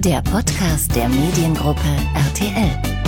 Der Podcast der Mediengruppe RTL.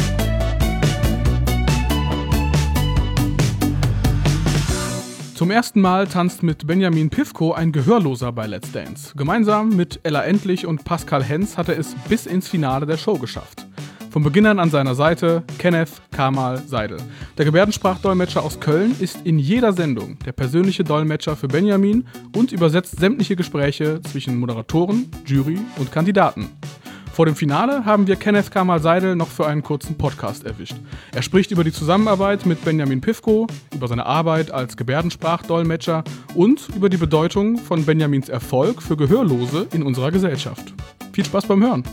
Zum ersten Mal tanzt mit Benjamin Pivko ein Gehörloser bei Let's Dance. Gemeinsam mit Ella Endlich und Pascal Hens hat er es bis ins Finale der Show geschafft. Von Beginn an seiner Seite Kenneth Kamal Seidel. Der Gebärdensprachdolmetscher aus Köln ist in jeder Sendung der persönliche Dolmetscher für Benjamin und übersetzt sämtliche Gespräche zwischen Moderatoren, Jury und Kandidaten. Vor dem Finale haben wir Kenneth Kamal Seidel noch für einen kurzen Podcast erwischt. Er spricht über die Zusammenarbeit mit Benjamin Pivko, über seine Arbeit als Gebärdensprachdolmetscher und über die Bedeutung von Benjamins Erfolg für Gehörlose in unserer Gesellschaft. Viel Spaß beim Hören!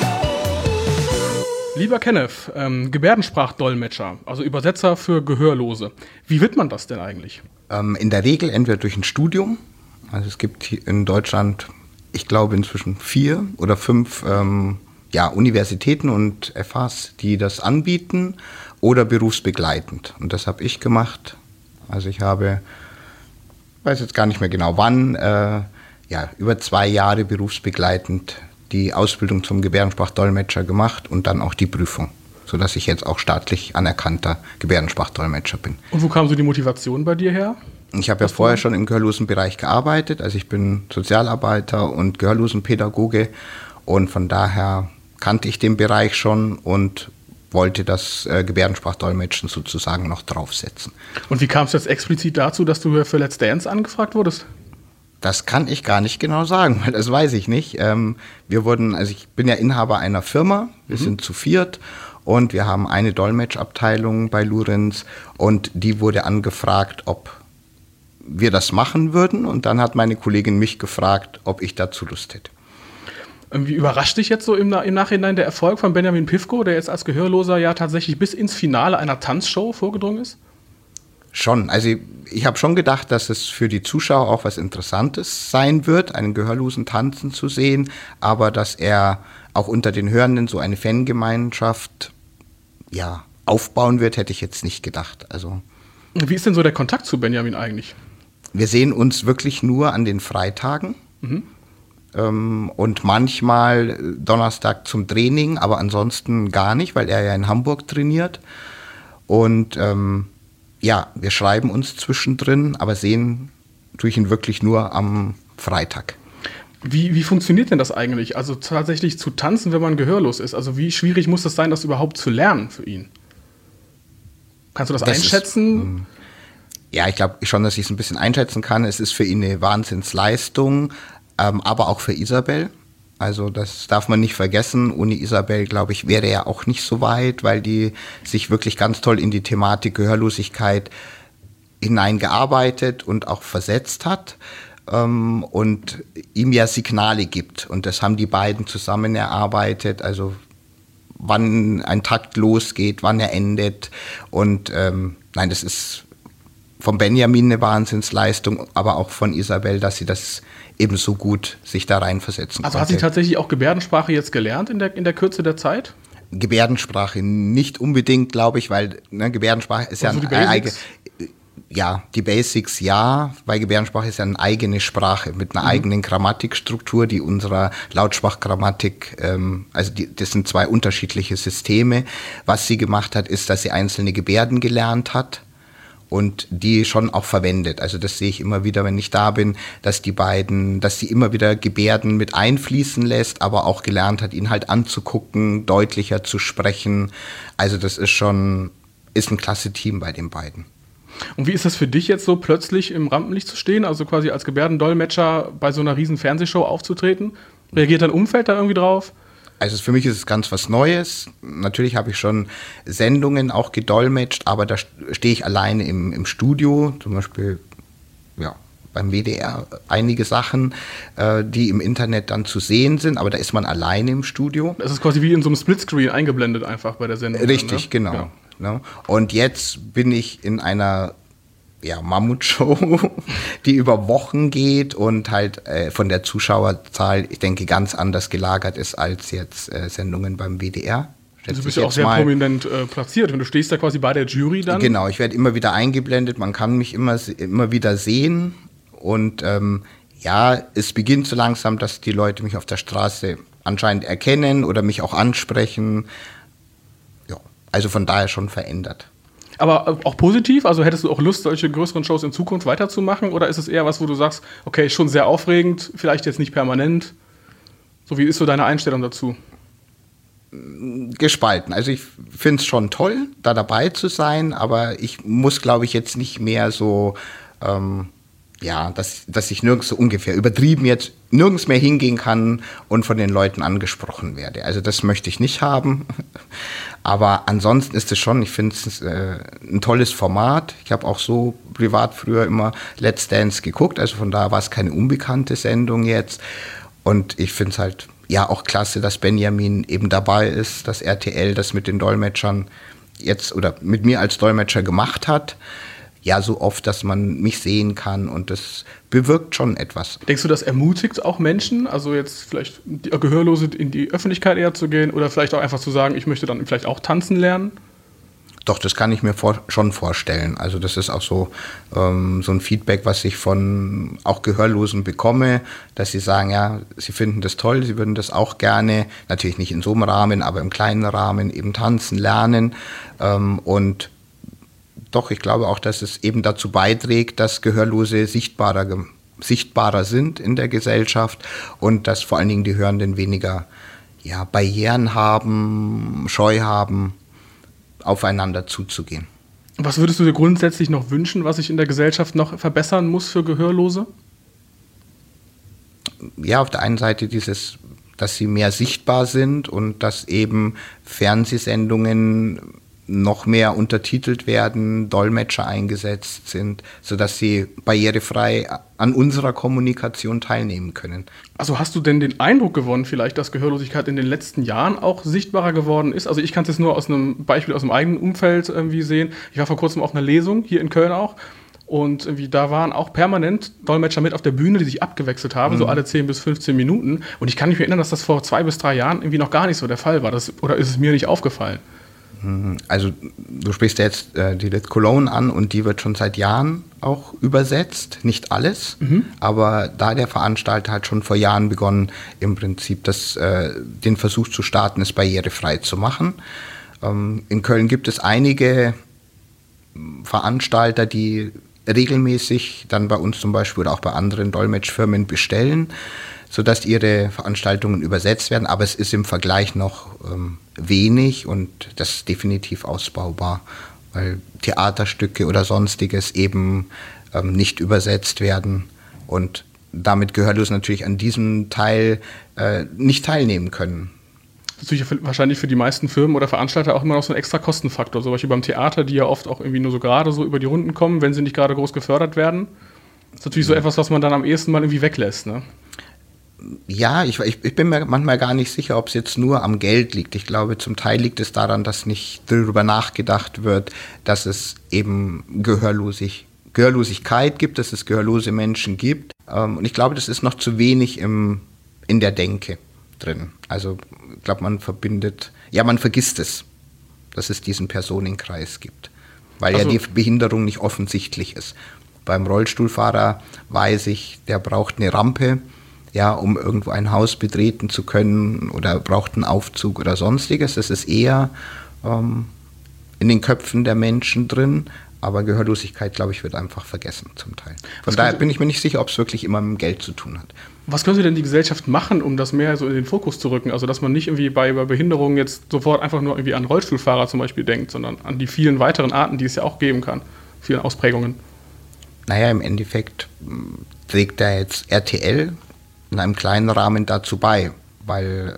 Lieber Kenneth, Gebärdensprachdolmetscher, also Übersetzer für Gehörlose. Wie wird man das denn eigentlich? In der Regel entweder durch ein Studium. Also es gibt hier in Deutschland, ich glaube inzwischen 4 oder 5 Universitäten und FHs, die das anbieten, oder berufsbegleitend. Und das habe ich gemacht. Also ich weiß jetzt gar nicht mehr genau wann, über 2 Jahre berufsbegleitend die Ausbildung zum Gebärdensprachdolmetscher gemacht und dann auch die Prüfung, sodass ich jetzt auch staatlich anerkannter Gebärdensprachdolmetscher bin. Und wo kam so die Motivation bei dir her? Ich habe ja vorher schon im Gehörlosenbereich gearbeitet, also ich bin Sozialarbeiter und Gehörlosenpädagoge und von daher kannte ich den Bereich schon und wollte das Gebärdensprachdolmetschen sozusagen noch draufsetzen. Und wie kam es jetzt explizit dazu, dass du für Let's Dance angefragt wurdest? Das kann ich gar nicht genau sagen, weil das weiß ich nicht. Ich bin ja Inhaber einer Firma, wir sind zu 4 und wir haben eine Dolmetschabteilung bei Lurenz und die wurde angefragt, ob wir das machen würden und dann hat meine Kollegin mich gefragt, ob ich dazu Lust hätte. Wie überrascht dich jetzt so im Nachhinein der Erfolg von Benjamin Pivko, der jetzt als Gehörloser ja tatsächlich bis ins Finale einer Tanzshow vorgedrungen ist? Schon, also ich habe schon gedacht, dass es für die Zuschauer auch was Interessantes sein wird, einen Gehörlosen tanzen zu sehen, aber dass er auch unter den Hörenden so eine Fangemeinschaft aufbauen wird, hätte ich jetzt nicht gedacht. Also, wie ist denn so der Kontakt zu Benjamin eigentlich? Wir sehen uns wirklich nur an den Freitagen und manchmal Donnerstag zum Training, aber ansonsten gar nicht, weil er ja in Hamburg trainiert und wir schreiben uns zwischendrin, aber sehen tue ich ihn wirklich nur am Freitag. Wie funktioniert denn das eigentlich? Also tatsächlich zu tanzen, wenn man gehörlos ist? Also wie schwierig muss das sein, das überhaupt zu lernen für ihn? Kannst du das einschätzen? Ich glaube schon, dass ich es ein bisschen einschätzen kann. Es ist für ihn eine Wahnsinnsleistung, aber auch für Isabel. Also das darf man nicht vergessen. Ohne Isabel, glaube ich, wäre er auch nicht so weit, weil die sich wirklich ganz toll in die Thematik Gehörlosigkeit hineingearbeitet und auch versetzt hat und ihm ja Signale gibt. Und das haben die beiden zusammen erarbeitet, also wann ein Takt losgeht, wann er endet. Und das ist von Benjamin eine Wahnsinnsleistung, aber auch von Isabel, dass sie das eben so gut sich da reinversetzen Also konnte. hat sie tatsächlich auch Gebärdensprache jetzt gelernt in der Kürze der Zeit? Gebärdensprache nicht unbedingt, glaube ich, weil Gebärdensprache ist also ja eine eigene. Ja, die Basics ja, weil Gebärdensprache ist ja eine eigene Sprache mit einer eigenen Grammatikstruktur, die unserer Lautsprachgrammatik, das sind 2 unterschiedliche Systeme. Was sie gemacht hat, ist, dass sie einzelne Gebärden gelernt hat und die schon auch verwendet. Also das sehe ich immer wieder, wenn ich da bin, dass sie immer wieder Gebärden mit einfließen lässt, aber auch gelernt hat, ihn halt anzugucken, deutlicher zu sprechen. Also das ist ein klasse Team bei den beiden. Und wie ist das für dich jetzt so plötzlich im Rampenlicht zu stehen, also quasi als Gebärdendolmetscher bei so einer riesen Fernsehshow aufzutreten? Reagiert dein Umfeld da irgendwie drauf? Also für mich ist es ganz was Neues. Natürlich habe ich schon Sendungen auch gedolmetscht, aber da stehe ich alleine im Studio, zum Beispiel beim WDR einige Sachen, die im Internet dann zu sehen sind, aber da ist man alleine im Studio. Das ist quasi wie in so einem Splitscreen eingeblendet einfach bei der Sendung. Richtig, dann, ne? Genau. Ja. Und jetzt bin ich in einer Mammutshow, die über Wochen geht und halt von der Zuschauerzahl, ich denke, ganz anders gelagert ist als jetzt Sendungen beim WDR. Du bist ja auch sehr prominent platziert und du stehst da quasi bei der Jury dann. Genau, ich werde immer wieder eingeblendet, man kann mich immer wieder sehen und es beginnt so langsam, dass die Leute mich auf der Straße anscheinend erkennen oder mich auch ansprechen. Ja, also von daher schon verändert. Aber auch positiv? Also hättest du auch Lust, solche größeren Shows in Zukunft weiterzumachen? Oder ist es eher was, wo du sagst, okay, schon sehr aufregend, vielleicht jetzt nicht permanent? So, wie ist so deine Einstellung dazu? Gespalten. Also ich finde es schon toll, da dabei zu sein, aber ich muss, glaube ich, jetzt nicht mehr so, dass ich nirgends so ungefähr übertrieben jetzt nirgends mehr hingehen kann und von den Leuten angesprochen werde. Also das möchte ich nicht haben. Aber ansonsten ist es schon, ich finde es ein tolles Format. Ich habe auch so privat früher immer Let's Dance geguckt, also von daher war es keine unbekannte Sendung jetzt. Und ich finde es halt ja auch klasse, dass Benjamin eben dabei ist, dass RTL das mit den Dolmetschern jetzt oder mit mir als Dolmetscher gemacht hat. Ja, so oft, dass man mich sehen kann und das bewirkt schon etwas. Denkst du, das ermutigt auch Menschen, also jetzt vielleicht Gehörlose in die Öffentlichkeit eher zu gehen oder vielleicht auch einfach zu sagen, ich möchte dann vielleicht auch tanzen lernen? Doch, das kann ich mir schon vorstellen. Also das ist auch so ein Feedback, was ich von auch Gehörlosen bekomme, dass sie sagen, ja, sie finden das toll, sie würden das auch gerne, natürlich nicht in so einem Rahmen, aber im kleinen Rahmen eben tanzen lernen. Und doch, ich glaube auch, dass es eben dazu beiträgt, dass Gehörlose sichtbarer sind in der Gesellschaft und dass vor allen Dingen die Hörenden weniger Barrieren haben, Scheu haben, aufeinander zuzugehen. Was würdest du dir grundsätzlich noch wünschen, was sich in der Gesellschaft noch verbessern muss für Gehörlose? Ja, auf der einen Seite dass sie mehr sichtbar sind und dass eben Fernsehsendungen noch mehr untertitelt werden, Dolmetscher eingesetzt sind, sodass sie barrierefrei an unserer Kommunikation teilnehmen können. Also hast du denn den Eindruck gewonnen vielleicht, dass Gehörlosigkeit in den letzten Jahren auch sichtbarer geworden ist? Also ich kann es jetzt nur aus einem Beispiel aus dem eigenen Umfeld irgendwie sehen. Ich war vor kurzem auf einer Lesung, hier in Köln auch, und irgendwie da waren auch permanent Dolmetscher mit auf der Bühne, die sich abgewechselt haben, so alle 10 bis 15 Minuten. Und ich kann mich erinnern, dass das vor 2 bis 3 Jahren irgendwie noch gar nicht so der Fall war. Oder ist es mir nicht aufgefallen? Also du sprichst ja jetzt die Lit Cologne an und die wird schon seit Jahren auch übersetzt, nicht alles, aber da der Veranstalter hat schon vor Jahren begonnen, im Prinzip den Versuch zu starten, es barrierefrei zu machen. In Köln gibt es einige Veranstalter, die regelmäßig dann bei uns zum Beispiel oder auch bei anderen Dolmetschfirmen bestellen, sodass ihre Veranstaltungen übersetzt werden, aber es ist im Vergleich noch wenig und das ist definitiv ausbaubar, weil Theaterstücke oder Sonstiges eben nicht übersetzt werden und damit Gehörlose natürlich an diesem Teil nicht teilnehmen können. Das ist natürlich wahrscheinlich für die meisten Firmen oder Veranstalter auch immer noch so ein extra Kostenfaktor, zum Beispiel beim Theater, die ja oft auch irgendwie nur so gerade so über die Runden kommen, wenn sie nicht gerade groß gefördert werden. Das ist natürlich so etwas, was man dann am ehesten mal irgendwie weglässt, ne? Ja, ich bin mir manchmal gar nicht sicher, ob es jetzt nur am Geld liegt. Ich glaube, zum Teil liegt es daran, dass nicht darüber nachgedacht wird, dass es eben Gehörlosigkeit gibt, dass es gehörlose Menschen gibt. Und ich glaube, das ist noch zu wenig in der Denke drin. Also ich glaube, man vergisst es, dass es diesen Personenkreis gibt, weil ja die Behinderung nicht offensichtlich ist. Beim Rollstuhlfahrer weiß ich, der braucht eine Rampe, ja, um irgendwo ein Haus betreten zu können oder braucht einen Aufzug oder sonstiges. Das ist eher in den Köpfen der Menschen drin, aber Gehörlosigkeit, glaube ich, wird einfach vergessen zum Teil. Von daher bin ich mir nicht sicher, ob es wirklich immer mit dem Geld zu tun hat. Was könnte denn die Gesellschaft machen, um das mehr so in den Fokus zu rücken? Also dass man nicht irgendwie bei Behinderungen jetzt sofort einfach nur irgendwie an Rollstuhlfahrer zum Beispiel denkt, sondern an die vielen weiteren Arten, die es ja auch geben kann, vielen Ausprägungen. Naja, im Endeffekt trägt da jetzt RTL in einem kleinen Rahmen dazu bei, weil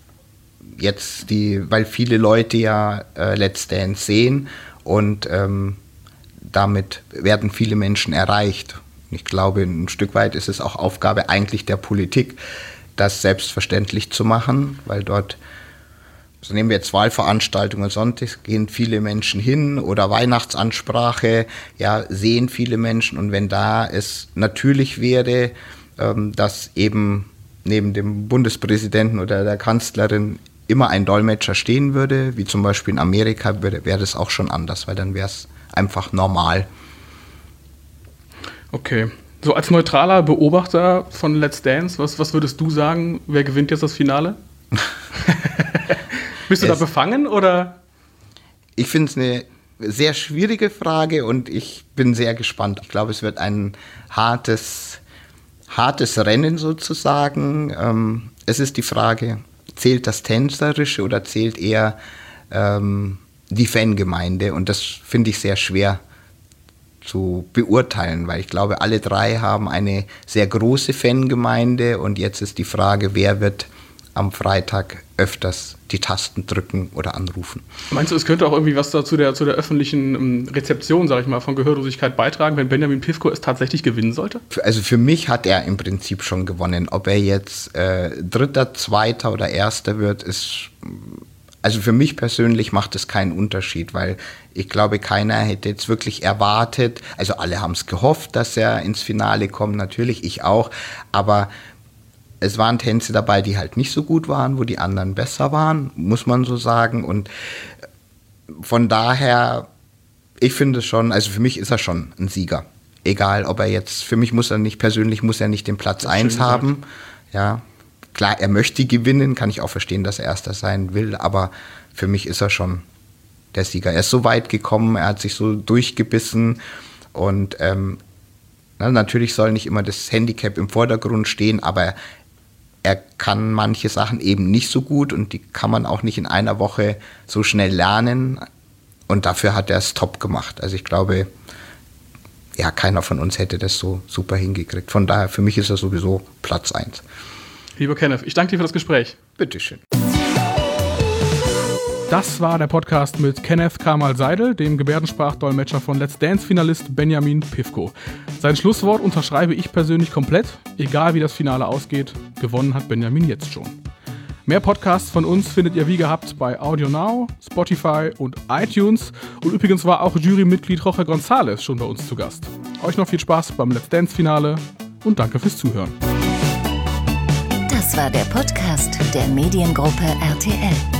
viele Leute ja Let's Dance sehen und damit werden viele Menschen erreicht. Ich glaube, ein Stück weit ist es auch Aufgabe eigentlich der Politik, das selbstverständlich zu machen, weil dort, also nehmen wir jetzt Wahlveranstaltungen, Sonntag gehen viele Menschen hin oder Weihnachtsansprache, ja, sehen viele Menschen und wenn da es natürlich wäre, dass eben neben dem Bundespräsidenten oder der Kanzlerin immer ein Dolmetscher stehen würde, wie zum Beispiel in Amerika, wäre das auch schon anders, weil dann wäre es einfach normal. Okay. So als neutraler Beobachter von Let's Dance, was würdest du sagen, wer gewinnt jetzt das Finale? Bist du da befangen oder? Ich finde es eine sehr schwierige Frage und ich bin sehr gespannt. Ich glaube, es wird ein hartes Rennen sozusagen. Es ist die Frage, zählt das Tänzerische oder zählt eher die Fangemeinde? Und das finde ich sehr schwer zu beurteilen, weil ich glaube, alle drei haben eine sehr große Fangemeinde und jetzt ist die Frage, wer wird am Freitag öfters die Tasten drücken oder anrufen. Meinst du, es könnte auch irgendwie was zu der öffentlichen Rezeption, sage ich mal, von Gehörlosigkeit beitragen, wenn Benjamin Pivko es tatsächlich gewinnen sollte? Also für mich hat er im Prinzip schon gewonnen. Ob er jetzt Dritter, Zweiter oder Erster wird, ist... Also für mich persönlich macht es keinen Unterschied, weil ich glaube, keiner hätte jetzt wirklich erwartet, also alle haben es gehofft, dass er ins Finale kommt, natürlich, ich auch, aber es waren Tänze dabei, die halt nicht so gut waren, wo die anderen besser waren, muss man so sagen, und von daher, ich finde schon, also für mich ist er schon ein Sieger, egal ob er jetzt, für mich muss er nicht den Platz 1 haben, ja. Klar, er möchte gewinnen, kann ich auch verstehen, dass er Erster sein will, aber für mich ist er schon der Sieger. Er ist so weit gekommen, er hat sich so durchgebissen und natürlich soll nicht immer das Handicap im Vordergrund stehen, aber er kann manche Sachen eben nicht so gut und die kann man auch nicht in einer Woche so schnell lernen und dafür hat er es top gemacht. Also ich glaube, ja, keiner von uns hätte das so super hingekriegt. Von daher, für mich ist er sowieso Platz 1. Lieber Kenneth, ich danke dir für das Gespräch. Bitteschön. Das war der Podcast mit Kenneth Kamal Seidel, dem Gebärdensprachdolmetscher von Let's Dance-Finalist Benjamin Pivko. Sein Schlusswort unterschreibe ich persönlich komplett. Egal wie das Finale ausgeht, gewonnen hat Benjamin jetzt schon. Mehr Podcasts von uns findet ihr wie gehabt bei Audio Now, Spotify und iTunes. Und übrigens war auch Jurymitglied Jorge González schon bei uns zu Gast. Euch noch viel Spaß beim Let's Dance-Finale und danke fürs Zuhören. Das war der Podcast der Mediengruppe RTL.